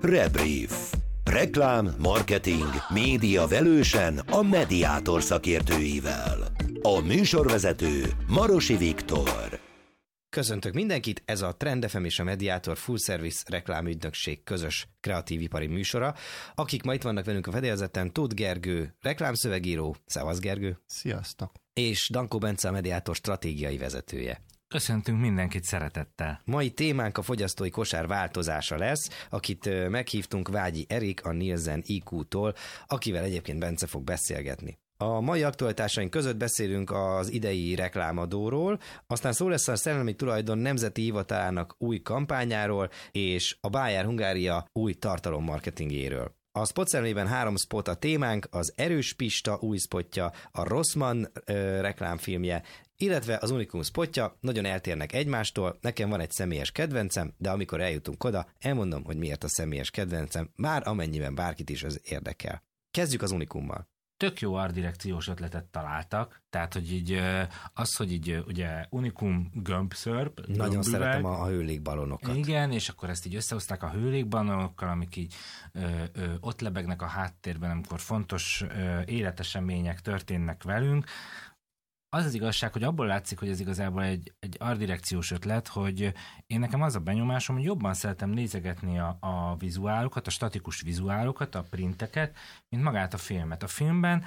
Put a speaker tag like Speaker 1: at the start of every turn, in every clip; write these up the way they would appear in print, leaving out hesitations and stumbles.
Speaker 1: Rebrief. Reklám, marketing, média velősen a Mediátor szakértőivel. A műsorvezető Marosi Viktor.
Speaker 2: Köszöntök mindenkit, ez a Trend FM és a Mediátor Full Service reklámügynökség közös kreatív ipari műsora. Akik ma itt vannak velünk a fedélzeten, Tóth Gergő, reklámszövegíró, szevasz Gergő.
Speaker 3: Sziasztok.
Speaker 2: És Dankó Bence, a Mediátor stratégiai vezetője.
Speaker 4: Köszöntünk mindenkit szeretettel.
Speaker 2: Mai témánk a fogyasztói kosár változása lesz, akit meghívtunk Vágyi Erik a Nielsen IQ-tól, akivel egyébként Bence fog beszélgetni. A mai aktualitásaink között beszélünk az idei reklámadóról, aztán szó lesz a Szellemi Tulajdon Nemzeti Hivatalának új kampányáról és a Bayer Hungária új tartalommarketingéről. A spot szemlében 3 spot a témánk, az Erős Pista új spotja, a Rossmann reklámfilmje, illetve az Unikum spotja. Nagyon eltérnek egymástól, nekem van egy személyes kedvencem, de amikor eljutunk oda, elmondom, hogy miért a személyes kedvencem, már amennyiben bárkit is ez érdekel. Kezdjük az Unikummal.
Speaker 4: Tök jó artdirekciós ötletet találtak, tehát hogy így az, hogy így ugye Unikum gömbszörp.
Speaker 2: Nagyon szeretem a hőlégbalonokat.
Speaker 4: Igen, és akkor ezt így összehozták a hőlégbalonokkal, amik így ott lebegnek a háttérben, amikor fontos életesemények történnek velünk. Az igazság, hogy abból látszik, hogy ez igazából egy artdirekciós ötlet, hogy én nekem az a benyomásom, hogy jobban szeretem nézegetni a vizuálokat, a statikus vizuálokat, a printeket, mint magát a filmet. A filmben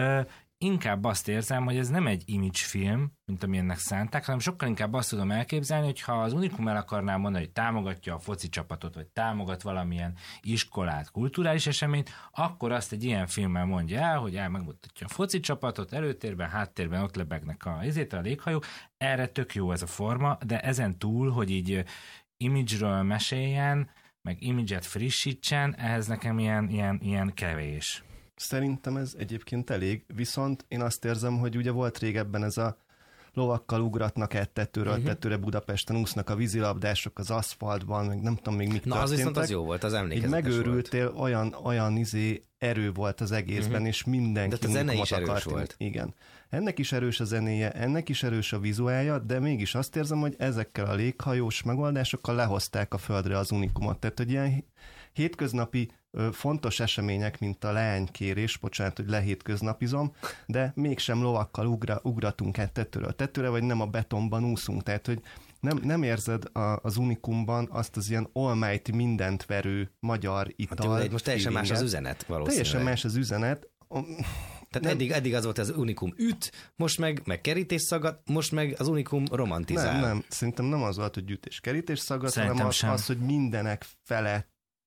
Speaker 4: inkább azt érzem, hogy ez nem egy image film, mint amilyennek szánták, hanem sokkal inkább azt tudom elképzelni, hogy ha az Unikum el akarná mondani, hogy támogatja a foci csapatot, vagy támogat valamilyen iskolát, kulturális eseményt, akkor azt egy ilyen filmmel mondja el, hogy megmutatja a foci csapatot, előtérben, háttérben ott lebegnek a léghajók. Erre tök jó ez a forma, de ezen túl, hogy így image-ről meséljen, meg image-et frissítsen, ehhez nekem ilyen kevés.
Speaker 3: Szerintem ez egyébként elég, viszont én azt érzem, hogy ugye volt régebben ez a lovakkal ugratnak egy tetőről tetőre Budapesten, úsznak a vízilabdások az aszfaltban, meg nem tudom még mik történtek.
Speaker 2: Az viszont az jó volt, az emlékezetes
Speaker 3: így megőrültél, volt. olyan erő volt az egészben, és mindenki
Speaker 2: de a zene is erős volt.
Speaker 3: Igen. Ennek is erős a zenéje, ennek is erős a vizuálja, de mégis azt érzem, hogy ezekkel a léghajós megoldásokkal lehozták a földre az Unikumot. Tehát, hogy ilyen hétköznapi fontos események, mint a leánykérés, bocsánat, hogy lehétköznapizom, de mégsem lovakkal ugratunk egy tetőről tetőre, vagy nem a betonban úszunk. Tehát, hogy nem érzed az Unikumban azt az ilyen almighty mindent verő magyar ital.
Speaker 2: Hát, most teljesen más az üzenet valószínűleg.
Speaker 3: Teljesen más az üzenet.
Speaker 2: Tehát eddig az volt az Unikum üt, most meg kerítés szagat, most meg az Unikum romantizál.
Speaker 3: Nem, szerintem nem az volt, hogy üt és kerítés szagat, hanem az, hogy mindenek felett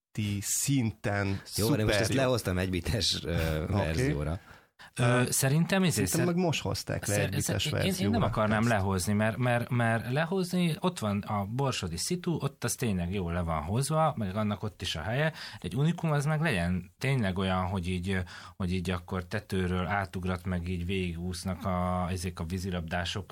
Speaker 3: szinten
Speaker 2: jó, de most ezt lehoztam egybites verzióra.
Speaker 4: Szerintem
Speaker 3: meg most hozták le egybites verzióra.
Speaker 4: Én nem akarnám lehozni, mert lehozni, ott van a borsodi szitu, ott az tényleg jól le van hozva, meg annak ott is a helye. Egy Unikum az meg legyen tényleg olyan, hogy így akkor tetőről átugrat, meg így végigúsznak ezek a vízilabdások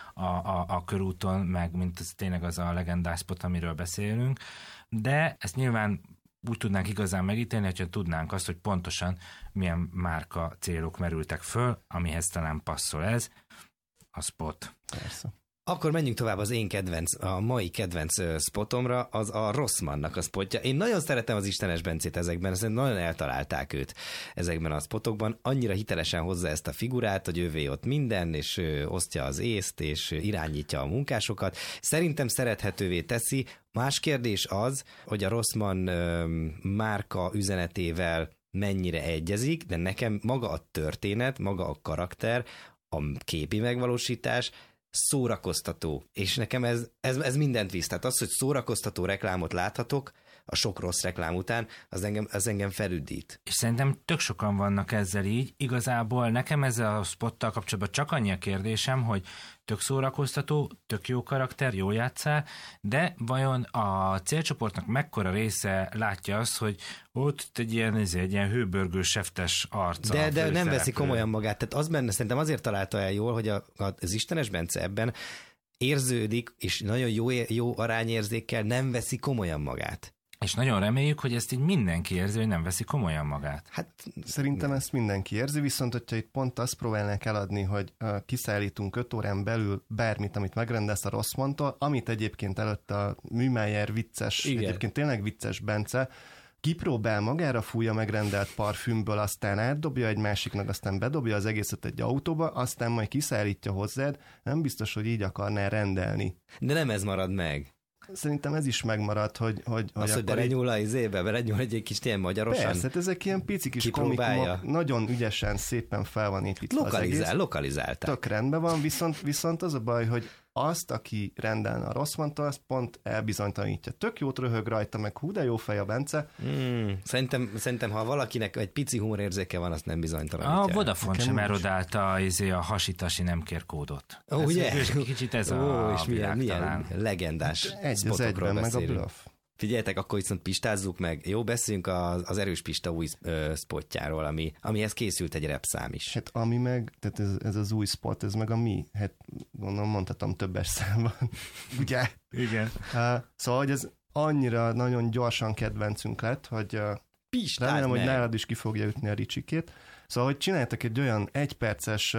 Speaker 4: a körúton, meg mint ez tényleg az a legendás spot, amiről beszélünk. De ezt nyilván úgy tudnánk igazán megítélni, hogyha tudnánk azt, hogy pontosan milyen márka célok merültek föl, amihez talán passzol ez, a spot.
Speaker 3: Persze.
Speaker 2: Akkor menjünk tovább a mai kedvenc spotomra, az a Rossmannnak a spotja. Én nagyon szeretem az Istenes Bencét ezekben, szerintem nagyon eltalálták őt ezekben a spotokban. Annyira hitelesen hozza ezt a figurát, hogy ővé ott minden, és osztja az észt, és irányítja a munkásokat. Szerintem szerethetővé teszi. Más kérdés az, hogy a Rossmann márka üzenetével mennyire egyezik, de nekem maga a történet, maga a karakter, a képi megvalósítás szórakoztató, és nekem ez mindent visz. Tehát az, hogy szórakoztató reklámot láthatok a sok rossz reklám után, az engem felüdít.
Speaker 4: És szerintem tök sokan vannak ezzel így. Igazából nekem ezzel a spottal kapcsolatban csak annyi a kérdésem, hogy tök szórakoztató, tök jó karakter, jó játszál, de vajon a célcsoportnak mekkora része látja azt, hogy ott egy ilyen hőbörgő seftes arca.
Speaker 2: De nem veszi komolyan magát. Tehát az benne szerintem azért találta el jól, hogy az Istenes Bence ebben érződik, és nagyon jó arányérzékkel nem veszi komolyan magát.
Speaker 4: És nagyon reméljük, hogy ezt így mindenki érzi, hogy nem veszi komolyan magát.
Speaker 3: Hát szerintem ezt mindenki érzi, viszont hogyha itt pont azt próbálnák eladni, hogy kiszállítunk 5 órán belül bármit, amit megrendelsz a Rossmanntól, amit egyébként előtt a Műmájer vicces, egyébként tényleg vicces Bence kipróbál, magára fújja megrendelt parfümből, aztán átdobja egy másiknak, aztán bedobja az egészet egy autóba, aztán majd kiszállítja hozzád, nem biztos, hogy így akarnál rendelni.
Speaker 2: De nem ez marad meg.
Speaker 3: Szerintem ez is megmarad, hogy
Speaker 2: az, hogy belenyúl a izébe, belenyúl egy kis ilyen magyarosan.
Speaker 3: Persze, hát ezek ilyen pici kis komikumok, nagyon ügyesen, szépen fel van építve az egész.
Speaker 2: Lokalizálták.
Speaker 3: Tök rendben van, viszont az a baj, hogy azt, aki rendelne a Rossmanntól, azt pont elbizonytalanítja. Tök jót röhög rajta, meg hú, de jó fej a Bence.
Speaker 2: Szerintem, ha valakinek egy pici humorérzéke van, azt nem bizonytalanítja.
Speaker 4: A Vodafone sem erodálta a hasitasi nem kér kódot.
Speaker 2: Ugye?
Speaker 4: Kicsit ez a
Speaker 2: és milyen legendás
Speaker 3: spotokról beszélünk.
Speaker 2: Meg a Figyeljetek, akkor viszont pistázzuk meg. Jó, beszéljünk az Erős Pista új spotjáról, amihez készült egy repszám is.
Speaker 3: Hát ami meg, tehát ez az új spot, ez meg a mi, hát gondolom mondhatom többes számban, ugye?
Speaker 4: Igen.
Speaker 3: Szóval, hogy ez annyira nagyon gyorsan kedvencünk lett, hogy remélem, hogy nálad is ki fogja ütni a Ricsikét. Szóval, hogy csináltak egy olyan egyperces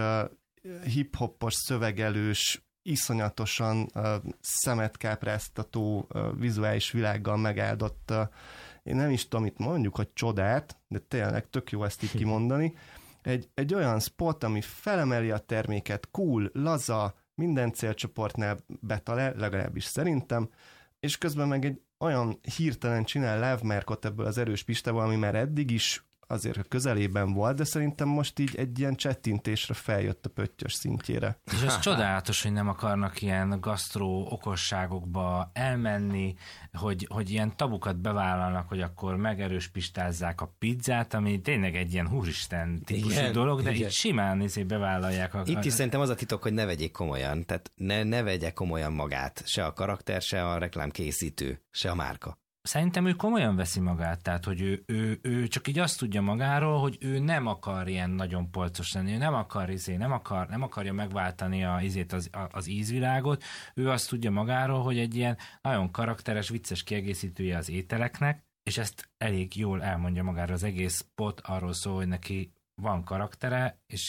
Speaker 3: hip-hopos, szövegelős, iszonyatosan szemet kápráztató vizuális világgal megáldott, én nem is tudom, itt mondjuk, hogy csodát, de tényleg tök jó ezt így kimondani. Egy olyan spot, ami felemeli a terméket, cool, laza, minden célcsoportnál betalál, legalábbis szerintem, és közben meg egy olyan hirtelen csinál lávmárkot ebből az Erős Pistával, ami már eddig is azért a közelében volt, de szerintem most így egy ilyen csettintésre feljött a pöttyös szintjére.
Speaker 4: És ez csodálatos, hogy nem akarnak ilyen gasztró okosságokba elmenni, hogy ilyen tabukat bevállalnak, hogy akkor megerőspistázzák a pizzát, ami tényleg egy ilyen húristen típusú dolog, de itt simán bevállalják.
Speaker 2: Itt is szerintem az a titok, hogy ne vegyék komolyan, tehát ne vegye komolyan magát, se a karakter, se a reklámkészítő, se a márka.
Speaker 4: Szerintem ő komolyan veszi magát, tehát hogy ő csak így azt tudja magáról, hogy ő nem akar ilyen nagyon polcos lenni, ő nem akarja megváltani az ízvilágot, ő azt tudja magáról, hogy egy ilyen nagyon karakteres, vicces kiegészítője az ételeknek, és ezt elég jól elmondja magára az egész spot, arról szól, hogy neki van karaktere, és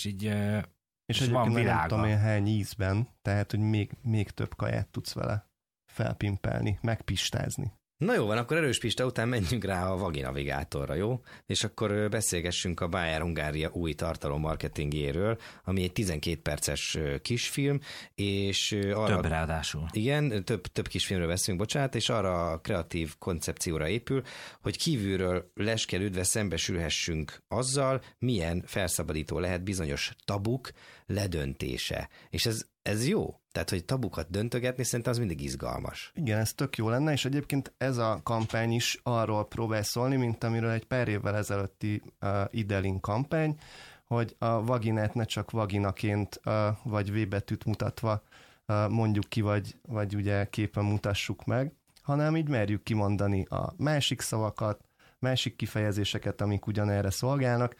Speaker 4: van világa.
Speaker 3: Nem tudom én hány ízben, tehát hogy még több kaját tudsz vele felpimpelni, megpistázni.
Speaker 2: Na jó van, akkor Erős Pista után menjünk rá a Vaginavigátorra, jó? És akkor beszélgessünk a Bayer Hungária új tartalommarketingjéről, ami egy 12 perces kisfilm, és arra...
Speaker 4: Több ráadásul.
Speaker 2: Igen, több kisfilmről beszélünk, bocsánat, és arra a kreatív koncepcióra épül, hogy kívülről leskelődve szembesülhessünk azzal, milyen felszabadító lehet bizonyos tabuk ledöntése. És ez jó. Tehát, hogy tabukat döntögetni, szerintem az mindig izgalmas.
Speaker 3: Igen, ez tök jó lenne, és egyébként ez a kampány is arról próbál szólni, mint amiről egy pár évvel ezelőtti Idelin kampány, hogy a vaginát ne csak vaginaként, vagy V betűt mutatva mondjuk ki, vagy ugye képen mutassuk meg, hanem így merjük kimondani a másik szavakat, másik kifejezéseket, amik ugyanerre szolgálnak.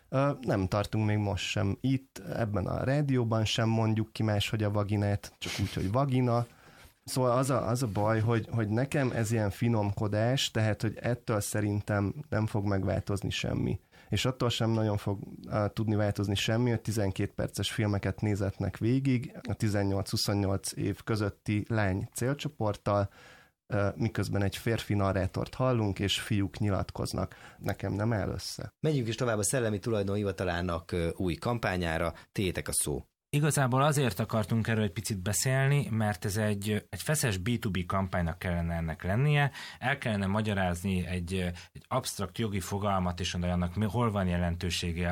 Speaker 3: Nem tartunk még most sem itt, ebben a rádióban sem mondjuk ki máshogy a vaginát, csak úgy, hogy vagina. Szóval az a baj, hogy nekem ez ilyen finomkodás, tehát, hogy ettől szerintem nem fog megváltozni semmi. És attól sem nagyon fog tudni változni semmi, hogy 12 perces filmeket nézetnek végig, a 18-28 év közötti lány célcsoporttal, miközben egy férfi narrátort hallunk, és fiúk nyilatkoznak. Nekem nem áll össze.
Speaker 2: Menjünk is tovább a Szellemi Tulajdon Hivatalának új kampányára. Tiétek a szó.
Speaker 4: Igazából azért akartunk erről egy picit beszélni, mert ez egy feszes B2B kampánynak kellene ennek lennie. El kellene magyarázni egy absztrakt jogi fogalmat, és annak hol van jelentősége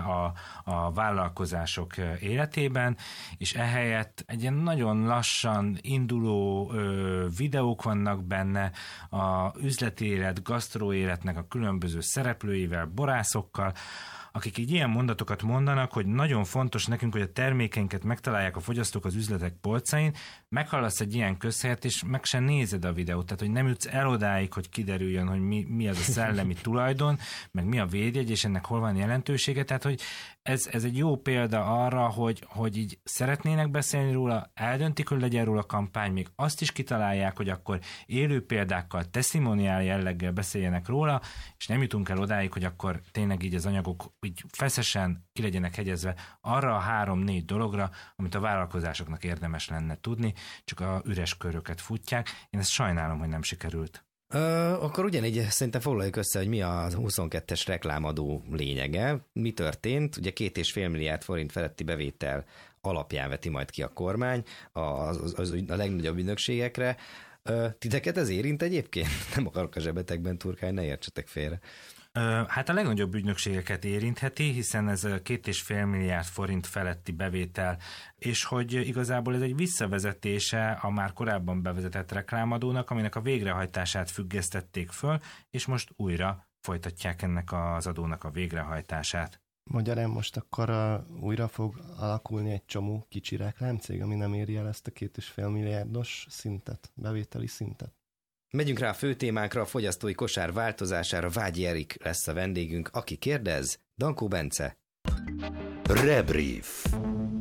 Speaker 4: a vállalkozások életében, és ehelyett egy ilyen nagyon lassan induló videók vannak benne a üzleti élet, gasztróéletnek a különböző szereplőivel, borászokkal, akik így ilyen mondatokat mondanak, hogy nagyon fontos nekünk, hogy a termékeinket megtalálják a fogyasztók az üzletek polcain, meghallasz egy ilyen közhelyet, és meg sem nézed a videót, tehát hogy nem jutsz el odáig, hogy kiderüljön, hogy mi az a szellemi tulajdon, meg mi a védjegy, és ennek hol van jelentősége, tehát hogy ez egy jó példa arra, hogy így szeretnének beszélni róla, eldöntik, hogy legyen róla kampány, még azt is kitalálják, hogy akkor élő példákkal, testimoniál jelleggel beszéljenek róla, és nem jutunk el odáig, hogy akkor tényleg így az anyagok így feszesen ki legyenek hegyezve arra a 3-4 dologra, amit a vállalkozásoknak érdemes lenne tudni, csak a üres köröket futják. Én ezt sajnálom, hogy nem sikerült.
Speaker 2: Akkor ugyanígy szerintem foglaljuk össze, hogy mi a 22-es reklámadó lényege. Mi történt? Ugye 2,5 milliárd forint feletti bevétel alapján veti majd ki a kormány a legnagyobb ügynökségekre. Titeket ez érint egyébként? Nem akarok a zsebetekben turkálni, ne értsetek félre.
Speaker 4: Hát a legnagyobb ügynökségeket érintheti, hiszen ez 2,5 milliárd forint feletti bevétel, és hogy igazából ez egy visszavezetése a már korábban bevezetett reklámadónak, aminek a végrehajtását függesztették föl, és most újra folytatják ennek az adónak a végrehajtását.
Speaker 3: Magyarán most akkor újra fog alakulni egy csomó kicsi reklámcég, ami nem éri el ezt a 2,5 milliárdos szintet, bevételi szintet.
Speaker 2: Megyünk rá a fő témánkra, a fogyasztói kosár változására. Vágyi Erik lesz a vendégünk, aki kérdez, Dankó Bence.
Speaker 1: Rebrief.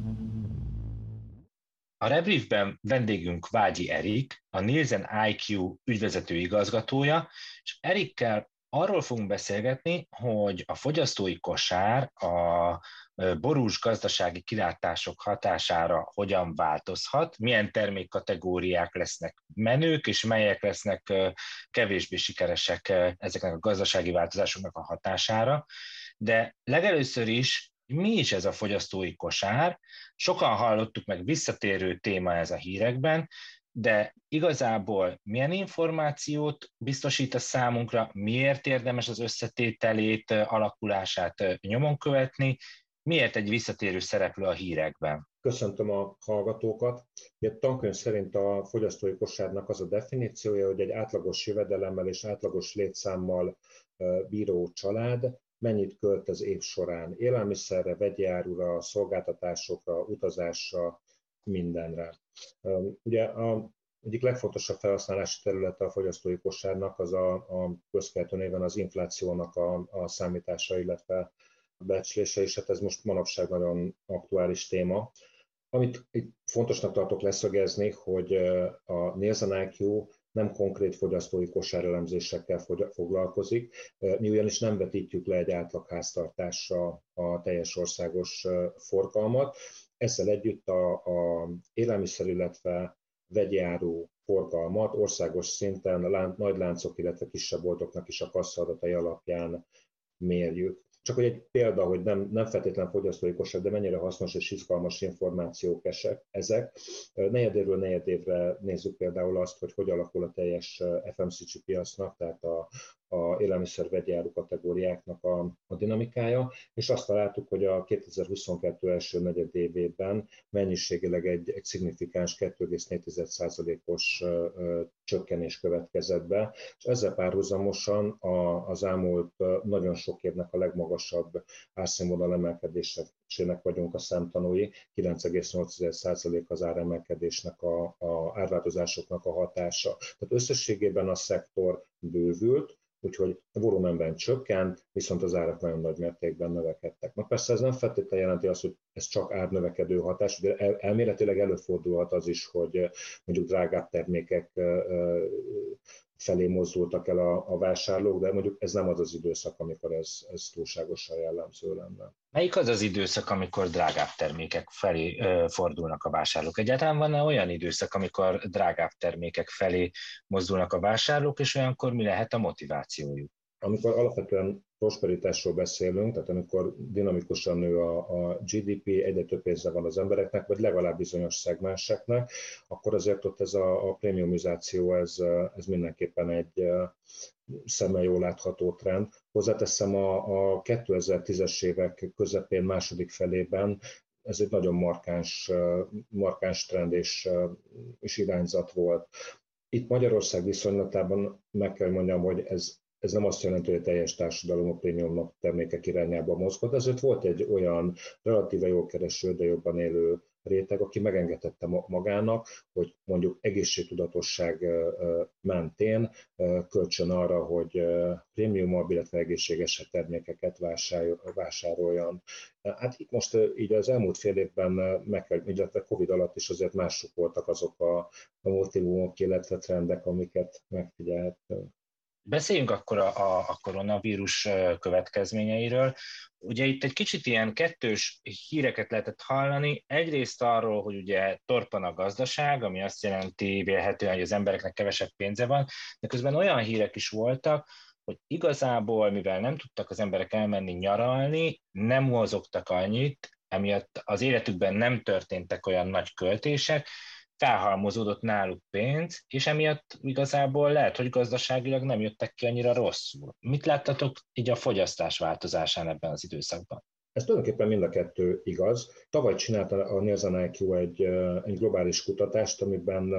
Speaker 5: A Rebriefben vendégünk Vágyi Erik, a Nielsen IQ ügyvezető igazgatója, és Erikkel arról fogunk beszélgetni, hogy a fogyasztói kosár a borús gazdasági kilátások hatására hogyan változhat, milyen termékkategóriák lesznek menők, és melyek lesznek kevésbé sikeresek ezeknek a gazdasági változásoknak a hatására. De legelőször is, mi is ez a fogyasztói kosár? Sokan hallottuk, meg visszatérő téma ez a hírekben, de igazából milyen információt biztosít a számunkra, miért érdemes az összetételét, alakulását nyomon követni, miért egy visszatérő szereplő a hírekben?
Speaker 6: Köszöntöm a hallgatókat. A tankönyv szerint a fogyasztói kosárnak az a definíciója, hogy egy átlagos jövedelemmel és átlagos létszámmal bíró család mennyit költ az év során élelmiszerre, vegyi árura, szolgáltatásokra, utazásra, mindenre. Ugye a egyik legfontosabb felhasználási területe a fogyasztói kosárnak az a közkeltő néven az inflációnak a számítása, illetve becslése, és hát ez most manapság nagyon aktuális téma. Amit itt fontosnak tartok leszögezni, hogy a Nielsen IQ nem konkrét fogyasztói kosárelemzésekkel foglalkozik, mi ugyanis nem vetítjük le egy átlagháztartásra a teljes országos forgalmat. Ezzel együtt a élelmiszer, illetve vegyi áru forgalmat országos szinten nagy láncok, illetve kisebb boltoknak is a kasszaadatai alapján mérjük. Csak hogy egy példa, hogy nem feltétlen fogyasztói kosár, de mennyire hasznos és izgalmas információk ezek. Negyedévről negyedévre nézzük például azt, hogy alakul a teljes FMCG piacnak, tehát a élelmiszer vegyi áru kategóriáknak a dinamikája, és azt találtuk, hogy a 2022 első negyedévében mennyiségileg egy szignifikáns 2,4%-os csökkenés következett be, és ezzel párhuzamosan az elmúlt nagyon sok évnek a legmagasabb árszínvonal emelkedésének vagyunk a számtanúi, 9,8% az áremelkedésnek, a árváltozásoknak a hatása. Tehát összességében a szektor bővült, úgyhogy a volumenben csökkent, viszont az árak nagyon nagy mértékben növekedtek. Na persze ez nem feltétlenül jelenti azt, hogy ez csak árnövekedő hatás, de elméletileg előfordulhat az is, hogy mondjuk drágább termékek felé mozdultak el a vásárlók, de mondjuk ez nem az az időszak, amikor ez túlságosan jellemző lenne.
Speaker 5: Melyik az az időszak, amikor drágább termékek felé fordulnak a vásárlók? Egyáltalán van-e olyan időszak, amikor drágább termékek felé mozdulnak a vásárlók, és olyankor mi lehet a motivációjuk?
Speaker 6: Amikor alapvetően prosperitásról beszélünk, tehát amikor dinamikusan nő a GDP, egyre több pénze van az embereknek, vagy legalább bizonyos szegmenseknek, akkor azért ott ez a prémiumizáció, ez mindenképpen egy szemmel jól látható trend. Hozzáteszem, a 2010-es évek közepén, második felében ez egy nagyon markáns trend és irányzat volt. Itt Magyarország viszonylatában meg kell mondjam, hogy ez nem azt jelenti, hogy a teljes társadalom a prémium termékek irányába mozgott, ezért volt egy olyan relatíve jól kereső, de jobban élő réteg, aki megengedhette magának, hogy mondjuk egészségtudatosság mentén kölcsön arra, hogy prémiumabb, illetve egészségesebb termékeket vásároljon. Hát itt most így az elmúlt fél évben, illetve Covid alatt is azért mások voltak azok a motivumok, illetve trendek, amiket megfigyelhetünk.
Speaker 5: Beszéljünk akkor a koronavírus következményeiről. Ugye itt egy kicsit ilyen kettős híreket lehetett hallani. Egyrészt arról, hogy ugye torpan a gazdaság, ami azt jelenti vélhetően, hogy az embereknek kevesebb pénze van, de közben olyan hírek is voltak, hogy igazából, mivel nem tudtak az emberek elmenni nyaralni, nem mozogtak annyit, emiatt az életükben nem történtek olyan nagy költések, felhalmozódott náluk pénz, és emiatt igazából lehet, hogy gazdaságilag nem jöttek ki annyira rosszul. Mit láttatok így a fogyasztás változásán ebben az időszakban?
Speaker 6: Ez tulajdonképpen mind a kettő igaz. Tavaly csinálta a Nielsen IQ egy globális kutatást, amiben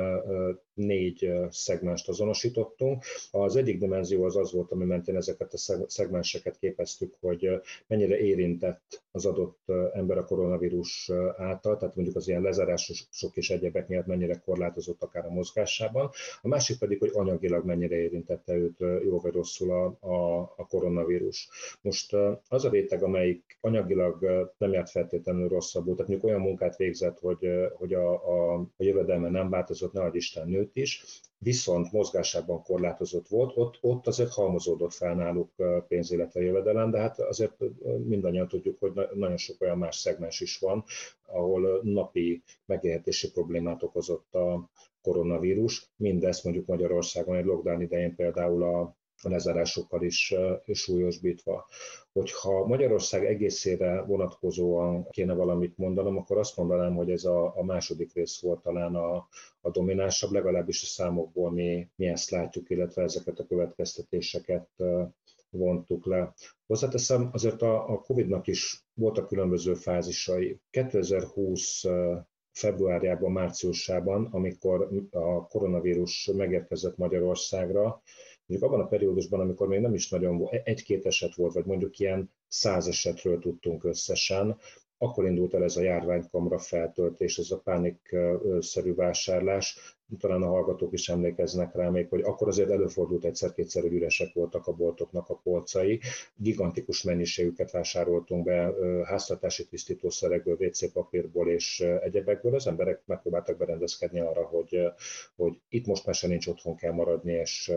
Speaker 6: 4 szegmenst azonosítottunk. Az egyik dimenzió az volt, ami mentén ezeket a szegmenseket képeztük, hogy mennyire érintett az adott ember a koronavírus által, tehát mondjuk az ilyen lezárások és egyebek miatt mennyire korlátozott akár a mozgásában. A másik pedig, hogy anyagilag mennyire érintette őt jó vagy rosszul a koronavírus. Most az a réteg, amelyik anyagilag nem járt feltétlenül rosszabbul, tehát mondjuk olyan munkát végzett, hogy a jövedelme nem változott, ne adj Isten, nőtt is, viszont mozgásában korlátozott volt, ott azért halmozódott fel náluk pénz, illetve jövedelem, de hát azért mindannyian tudjuk, hogy nagyon sok olyan más szegmens is van, ahol napi megélhetési problémát okozott a koronavírus. Mindezt mondjuk Magyarországon egy lockdown idején például a lezárásokkal is súlyosbítva. Hogyha Magyarország egészére vonatkozóan kéne valamit mondanom, akkor azt mondanám, hogy ez a második rész volt talán a dominánsabb, legalábbis a számokból mi ezt látjuk, illetve ezeket a következtetéseket vontuk le. Hozzáteszem, azért a Covid-nak is voltak különböző fázisai. 2020 februárjában, márciusában, amikor a koronavírus megérkezett Magyarországra, mondjuk abban a periódusban, amikor még nem is nagyon volt, 1-2 eset volt, vagy mondjuk ilyen 100 esetről tudtunk összesen, akkor indult el ez a járványkamra feltöltés, ez a pánikszerű vásárlás. Talán a hallgatók is emlékeznek rá még, hogy akkor azért előfordult egyszer-kétszer, hogy üresek voltak a boltoknak a polcai. Gigantikus mennyiségüket vásároltunk be háztartási tisztítószerekből, WC papírból és egyebekből. Az emberek megpróbáltak berendezkedni arra, hogy itt most már se nincs, otthon kell maradni,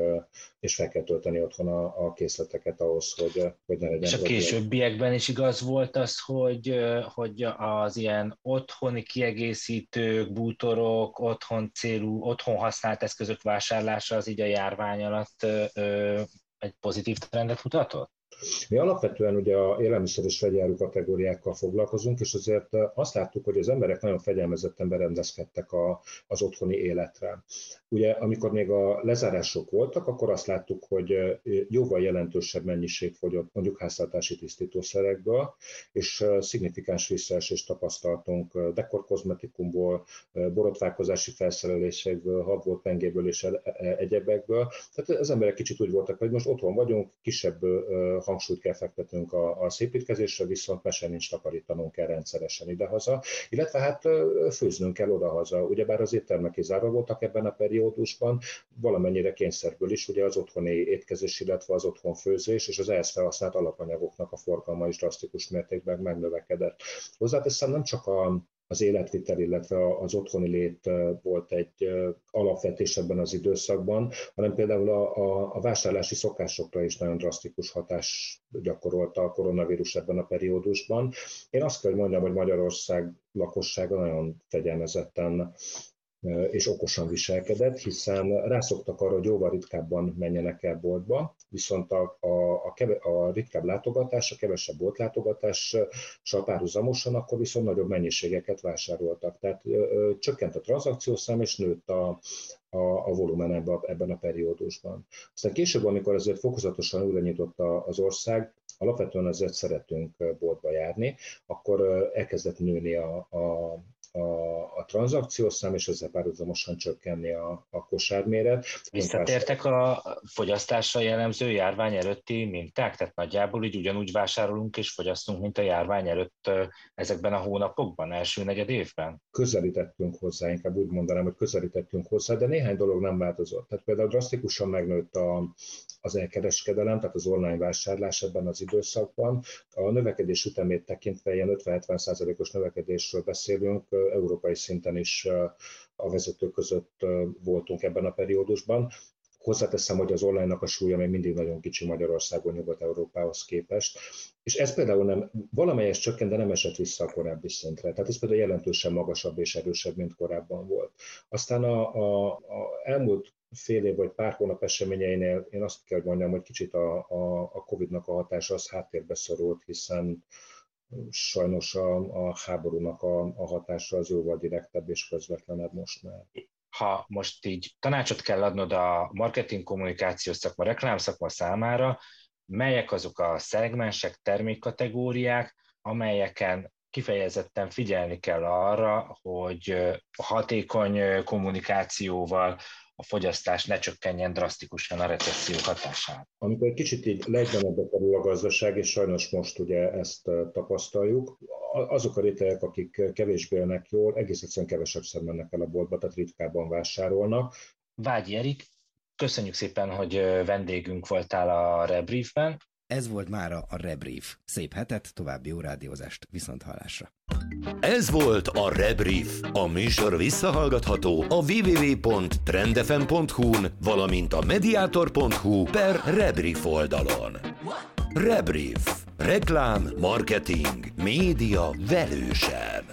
Speaker 6: és fel kell tölteni otthon a készleteket ahhoz, hogy ne legyen.
Speaker 5: És a későbbiekben is igaz volt az, hogy az ilyen otthoni kiegészítők, bútorok, otthon célú, otthon használt eszközök vásárlása az így a járvány alatt egy pozitív trendet mutatott?
Speaker 6: Mi alapvetően ugye a élelmiszer és vegyi kategóriákkal foglalkozunk, és azért azt láttuk, hogy az emberek nagyon fegyelmezetten berendezkedtek az otthoni életre. Ugye amikor még a lezárások voltak, akkor azt láttuk, hogy jóval jelentősebb mennyiség fogyott mondjuk háztartási tisztítószerekből, és szignifikáns visszaesést tapasztaltunk dekorkozmetikumból, borotválkozási felszerelésekből, habból, pengéből és egyebekből. Tehát az emberek kicsit úgy voltak, hogy most otthon vagyunk, kisebb hangsúlyt kell fektetnünk a szépítkezésre, viszont mese nincs, takarítanunk kell rendszeresen idehaza, illetve hát főznünk kell odahaza. Ugyebár az éttermek zárva voltak ebben a periódusban, valamennyire kényszerből is, ugye az otthoni étkezés, illetve az otthon főzés és az ehhez felhasznált alapanyagoknak a forgalma is drasztikus mértékben megnövekedett. Hozzáteszem, nem csak az életvitel, illetve az otthoni lét volt egy alapvetés ebben az időszakban, hanem például a vásárlási szokásokra is nagyon drasztikus hatás gyakorolta a koronavírus ebben a periódusban. Én azt kell, hogy mondjam, hogy Magyarország lakossága nagyon fegyelmezetten és okosan viselkedett, viszont rászoktak arra, hogy jóval ritkábban menjenek el boltba, viszont a ritkább látogatás, a kevesebb boltlátogatással párhuzamosan, akkor viszont nagyobb mennyiségeket vásároltak. Tehát csökkent a tranzakciószám, és nőtt a volumen ebben a periódusban. Aztán később, amikor azért fokozatosan újra nyitott az ország, alapvetően azért szeretünk boltba járni, akkor elkezdett nőni a tranzakciószám, és ezzel párhuzamosan csökkenni a kosárméret.
Speaker 5: Visszatértek a fogyasztásra jellemző járvány előtti minták? Tehát nagyjából így ugyanúgy vásárolunk és fogyasztunk, mint a járvány előtt ezekben a hónapokban, első negyed évben?
Speaker 6: Közelítettünk hozzá, inkább úgy mondanám, hogy közelítettünk hozzá, de néhány dolog nem változott. Tehát például drasztikusan megnőtt az elkereskedelem, tehát az online vásárlás ebben az időszakban. A növekedés ütemét tekintve ilyen 50-70%-os növekedésről beszélünk, európai szinten is a vezetők között voltunk ebben a periódusban. Hozzáteszem, hogy az online-nak a súlya még mindig nagyon kicsi Magyarországon, Nyugat-Európához képest. És ez például nem, valamelyes csökkent, de nem esett vissza a korábbi szintre. Tehát ez például jelentősen magasabb és erősebb, mint korábban volt. Aztán a elmúlt fél év vagy pár hónap eseményeinél én azt kell mondjam, hogy kicsit a Covid-nak a hatása az háttérbe szorult, hiszen sajnos a háborúnak a hatása az jóval direktebb és közvetlenebb most már.
Speaker 5: Ha most így tanácsot kell adnod a marketing kommunikációs szakma, reklámszakma számára, melyek azok a szegmensek, termékkategóriák, amelyeken kifejezetten figyelni kell arra, hogy a hatékony kommunikációval a fogyasztás ne csökkenjen drasztikusan a recesszió hatásán.
Speaker 6: Amikor egy kicsit így lejtmenetbe kerül a gazdaság, és sajnos most ugye ezt tapasztaljuk, azok a rétegek, akik kevésbé élnek jól, egész egyszerűen kevesebbszer mennek el a boltba, tehát ritkábban vásárolnak.
Speaker 5: Vágyi Erik, köszönjük szépen, hogy vendégünk voltál a Rebriefben.
Speaker 2: Ez volt mára a Rebrief. Szép hetet, további jó rádiózást, viszonthallásra.
Speaker 1: Ez volt a Rebrief. A műsor visszahallgatható a www.trendfm.hu-n, valamint a mediator.hu/Rebrief oldalon. Rebrief. Reklám, marketing, média velősen.